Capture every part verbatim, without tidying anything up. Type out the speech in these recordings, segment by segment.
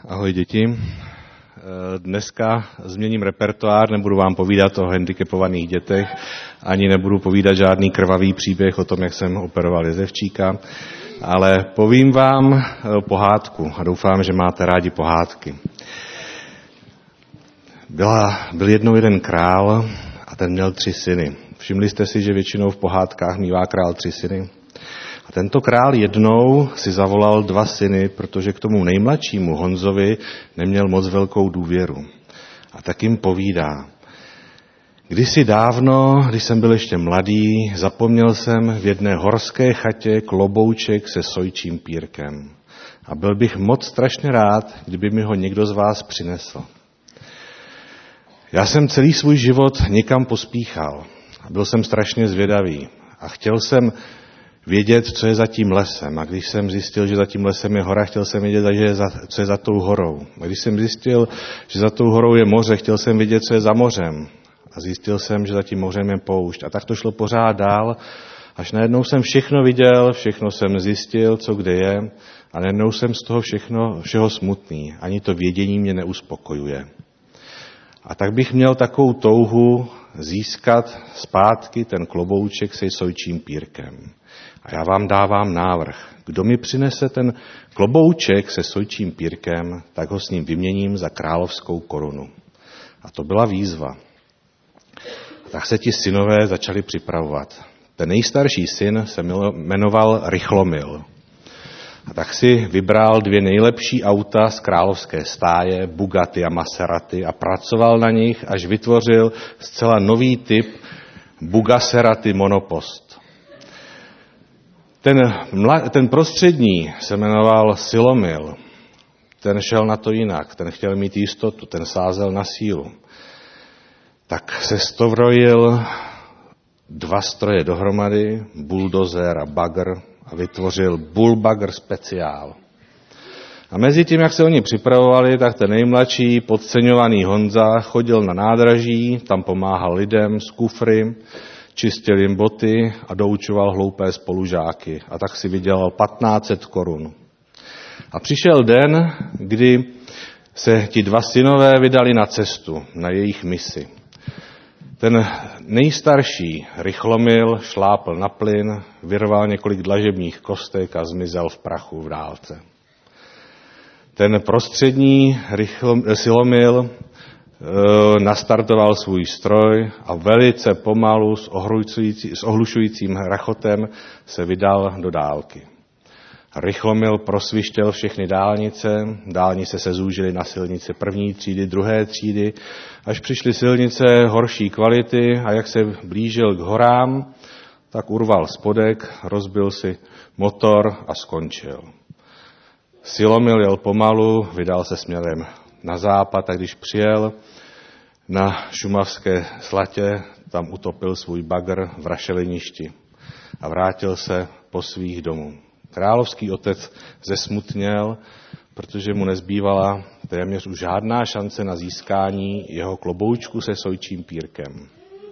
Ahoj děti. Dneska změním repertoár, nebudu vám povídat o handicapovaných dětech, ani nebudu povídat žádný krvavý příběh o tom, jak jsem operoval jezevčíka, ale povím vám pohádku a doufám, že máte rádi pohádky. Byla, byl jednou jeden král a ten měl tři syny. Všimli jste si, že většinou v pohádkách mívá král tři syny? A tento král jednou si zavolal dva syny, protože k tomu nejmladšímu Honzovi neměl moc velkou důvěru. A tak jim povídá. Kdysi dávno, když jsem byl ještě mladý, zapomněl jsem v jedné horské chatě klobouček se sojčím pírkem. A byl bych moc strašně rád, kdyby mi ho někdo z vás přinesl. Já jsem celý svůj život někam pospíchal. A byl jsem strašně zvědavý. A chtěl jsem vědět, co je za tím lesem. A když jsem zjistil, že za tím lesem je hora, chtěl jsem vědět, co je za tou horou. A když jsem zjistil, že za tou horou je moře, chtěl jsem vědět, co je za mořem. A zjistil jsem, že za tím mořem je poušť. A tak to šlo pořád dál, až najednou jsem všechno viděl, všechno jsem zjistil, co kde je. A najednou jsem z toho všechno, všeho smutný. Ani to vědění mě neuspokojuje. A tak bych měl takovou touhu získat zpátky ten klobouček se sojčím pírkem. A já vám dávám návrh. Kdo mi přinese ten klobouček se sojčím pírkem, tak ho s ním vyměním za královskou korunu. A to byla výzva. A tak se ti synové začali připravovat. Ten nejstarší syn se jmenoval Rychlomil. A tak si vybral dvě nejlepší auta z královské stáje, Bugatti a Maserati, a pracoval na nich, až vytvořil zcela nový typ Bugasserati Monopost. Ten, mla, ten prostřední se jmenoval Silomil. Ten šel na to jinak, ten chtěl mít jistotu, ten sázel na sílu. Tak se stovrojil dva stroje dohromady, buldozer a bagr, a vytvořil Bullbagger speciál. A mezi tím, jak se oni připravovali, tak ten nejmladší, podceňovaný Honza chodil na nádraží, tam pomáhal lidem z kufry, čistil jim boty a doučoval hloupé spolužáky. A tak si vydělal patnáct set korun. A přišel den, kdy se ti dva synové vydali na cestu, na jejich misi. Ten nejstarší Rychlomil šlápl na plyn, vyrval několik dlažebních kostek a zmizel v prachu v dálce. Ten prostřední Rychlom, Silomil e, nastartoval svůj stroj a velice pomalu s, s ohlušujícím rachotem se vydal do dálky. Rychlomil prosvištěl všechny dálnice, dálnice se zúžily na silnice první třídy, druhé třídy, až přišly silnice horší kvality a jak se blížil k horám, tak urval spodek, rozbil si motor a skončil. Silomil jel pomalu, vydal se směrem na západ a když přijel na šumavské slatě, tam utopil svůj bagr v rašeliništi a vrátil se po svých domů. Královský otec zesmutněl, protože mu nezbývala téměř už žádná šance na získání jeho kloboučku se sojčím pírkem.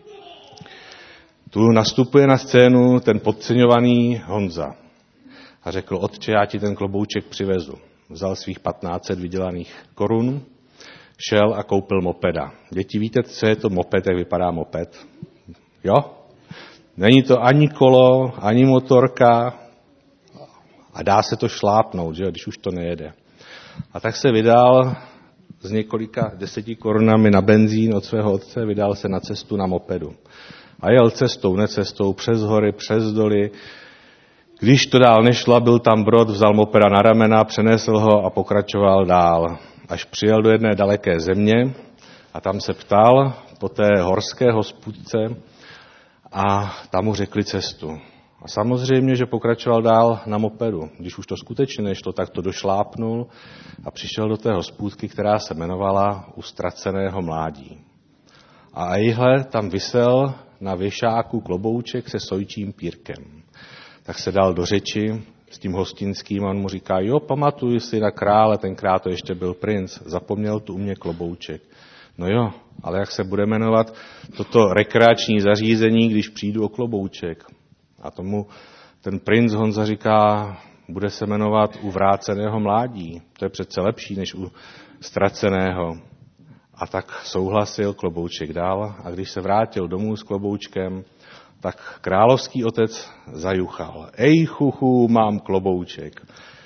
Tu nastupuje na scénu ten podceňovaný Honza a řekl: otče, já ti ten klobouček přivezu. Vzal svých patnáct set vydělaných korun, šel a koupil mopeda. Děti, víte, co je to moped, jak vypadá moped? Jo? Není to ani kolo, ani motorka, a dá se to šlápnout, že, když už to nejede. A tak se vydal s několika deseti korunami na benzín od svého otce, vydal se na cestu na mopedu. A jel cestou, necestou, přes hory, přes doly. Když to dál nešlo, byl tam brod, vzal mopeda na ramena, přenesl ho a pokračoval dál. Až přijel do jedné daleké země a tam se ptal po té horské hospůdce a tam mu řekli cestu. A samozřejmě, že pokračoval dál na mopedu. Když už to skutečně nešlo, tak to došlápnul a přišel do té hospůdky, která se jmenovala U ztraceného mládí. A ejhle, tam visel na věšáku klobouček se sojčím pírkem. Tak se dal do řeči s tím hostinským a on mu říká: jo, pamatuju si na krále, tenkrát to ještě byl princ, zapomněl tu u mě klobouček. No jo, ale jak se bude jmenovat toto rekreační zařízení, když přijdu o klobouček? A tomu ten princ Honza říká: bude se jmenovat U vráceného mládí. To je přece lepší než U ztraceného. A tak souhlasil, klobouček dal, a když se vrátil domů s kloboučkem, tak královský otec zajuchal. Ej chuchu, mám klobouček.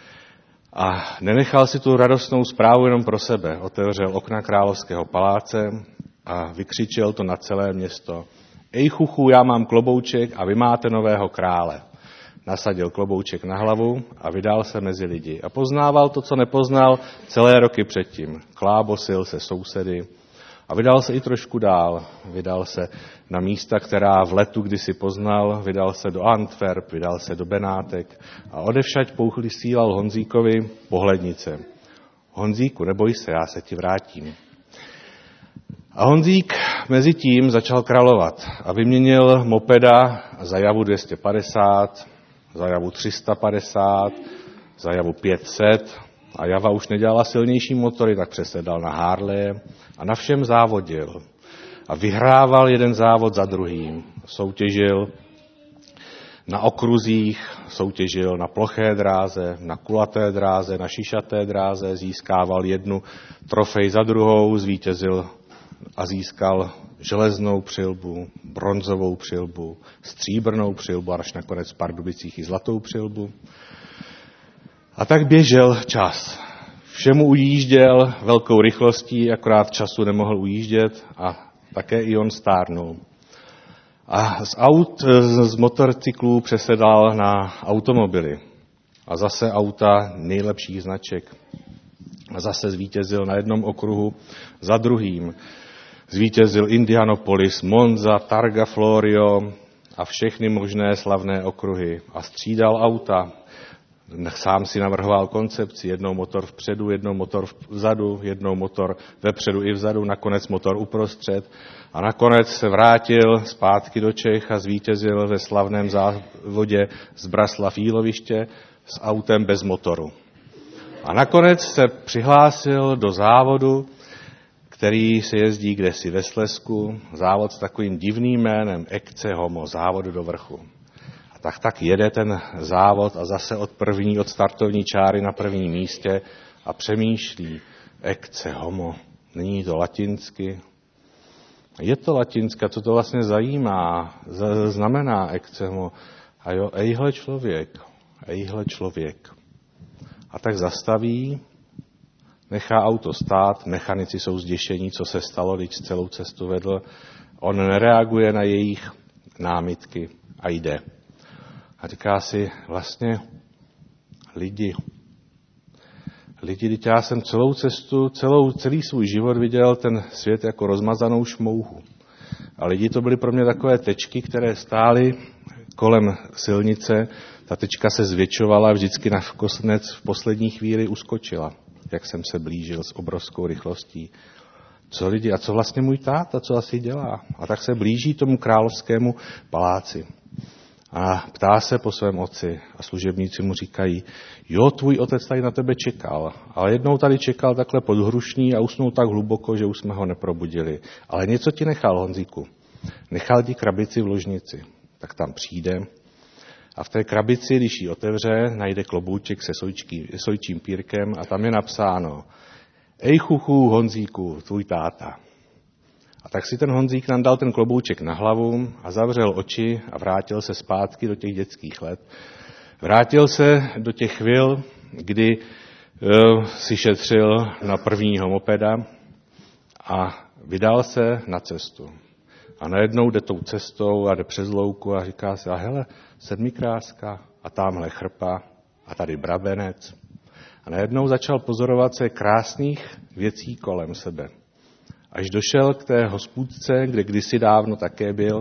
A nenechal si tu radostnou zprávu jenom pro sebe. Otevřel okna královského paláce a vykřičel to na celé město. Ej chuchu, já mám klobouček a vy máte nového krále. Nasadil klobouček na hlavu a vydal se mezi lidi. A poznával to, co nepoznal celé roky předtím. Klábosil se sousedy a vydal se i trošku dál. Vydal se na místa, která v letu kdysi poznal. Vydal se do Antwerp, vydal se do Benátek a odevšať pousílal Honzíkovi pohlednice. Honzíku, neboj se, já se ti vrátím. A Honzík mezi tím začal královat a vyměnil mopeda za Javu dvě stě padesát, za Javu tři sta padesát, za Javu pět set a Java už nedělala silnější motory, tak přesedal na Harley a na všem závodil. A vyhrával jeden závod za druhým. Soutěžil na okruzích, soutěžil na ploché dráze, na kulaté dráze, na šišaté dráze, získával jednu trofej za druhou, zvítězil a získal železnou přilbu, bronzovou přilbu, stříbrnou přilbu a až nakonec v Pardubicích i zlatou přilbu. A tak běžel čas. Všemu ujížděl velkou rychlostí, akorát času nemohl ujíždět a také i on stárnul. A z aut, z motorcyklů přesedal na automobily. A zase auta nejlepších značek. A zase zvítězil na jednom okruhu za druhým. Zvítězil Indianapolis, Monza, Targa Florio a všechny možné slavné okruhy. A střídal auta. Sám si navrhoval koncepci. Jednou motor vpředu, jednou motor vzadu, jednou motor vepředu i vzadu, nakonec motor uprostřed. A nakonec se vrátil zpátky do Čech a zvítězil ve slavném závodě z Braslav Jíloviště s autem bez motoru. A nakonec se přihlásil do závodu, který se jezdí kdesi ve Slezsku, závod s takovým divným jménem Ecce Homo, závod do vrchu. A tak tak jede ten závod a zase od první, od startovní čáry na prvním místě a přemýšlí Ecce Homo. Není to latinsky? Je to latinsky, co to vlastně zajímá, znamená Ecce Homo. A jo, ejhle člověk, ejhle člověk. A tak zastaví, nechá auto stát, mechanici jsou zděšení, co se stalo, když celou cestu vedl. On nereaguje na jejich námitky a jde. A říká si, vlastně lidi, lidi, teď já jsem celou cestu, celou, celý svůj život viděl ten svět jako rozmazanou šmouhu. A lidi to byly pro mě takové tečky, které stály kolem silnice. Ta tečka se zvětšovala, vždycky nakonec v poslední chvíli uskočila, jak jsem se blížil s obrovskou rychlostí. Co lidi, a co vlastně můj táta, co asi dělá? A tak se blíží tomu královskému paláci. A ptá se po svém otci a služebníci mu říkají, jo, tvůj otec tady na tebe čekal, ale jednou tady čekal takhle pod hrušní a usnul tak hluboko, že už jsme ho neprobudili. Ale něco ti nechal, Honzíku. Nechal ti krabici v ložnici. Tak tam přijde a v té krabici, když ji otevře, najde klobouček se sojčký, sojčím pírkem a tam je napsáno ej chuchu, Honzíku, tvůj táta. A tak si ten Honzík nandal ten klobouček na hlavu a zavřel oči a vrátil se zpátky do těch dětských let. Vrátil se do těch chvil, kdy uh, si šetřil na prvního mopeda a vydal se na cestu. A najednou jde tou cestou a jde přes louku a říká si, a hele, sedmikráska a tamhle chrpa a tady brabenec. A najednou začal pozorovat se krásných věcí kolem sebe. Až došel k té hospůdce, kde kdysi dávno také byl.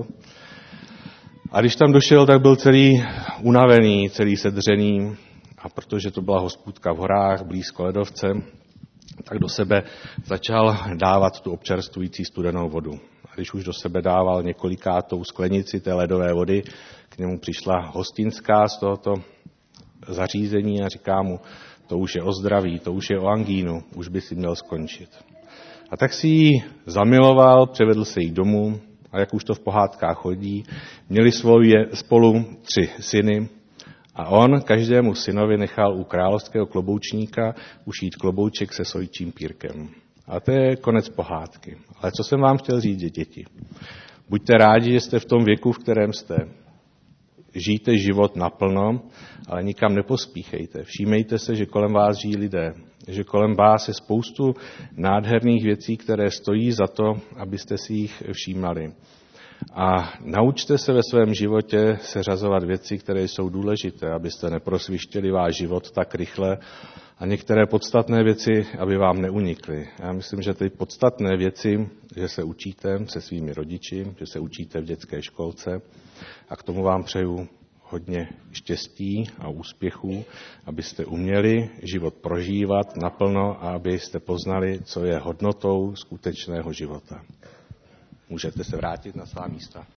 A když tam došel, tak byl celý unavený, celý sedřený. A protože to byla hospůdka v horách, blízko ledovce, tak do sebe začal dávat tu občerstvující studenou vodu. A když už do sebe dával několikátou sklenici té ledové vody, k němu přišla hostinská z tohoto zařízení a říká mu, to už je o zdraví, to už je o angínu, už by si měl skončit. A tak si ji zamiloval, převedl se jí domů a jak už to v pohádkách chodí, měli svoje spolu tři syny A on každému synovi nechal u královského kloboučníka ušít klobouček se sojčím pírkem. A to je konec pohádky. Ale co jsem vám chtěl říct, děti? Buďte rádi, že jste v tom věku, v kterém jste. Žijte život naplno, ale nikam nepospíchejte. Všímejte se, že kolem vás žijí lidé, že kolem vás je spoustu nádherných věcí, které stojí za to, abyste si jich všímali. A naučte se ve svém životě seřazovat věci, které jsou důležité, abyste neprosvištěli váš život tak rychle a některé podstatné věci, aby vám neunikly. Já myslím, že ty podstatné věci, že se učíte se svými rodiči, že se učíte v dětské školce a k tomu vám přeju hodně štěstí a úspěchů, abyste uměli život prožívat naplno a abyste poznali, co je hodnotou skutečného života. Můžete se vrátit na svá místa.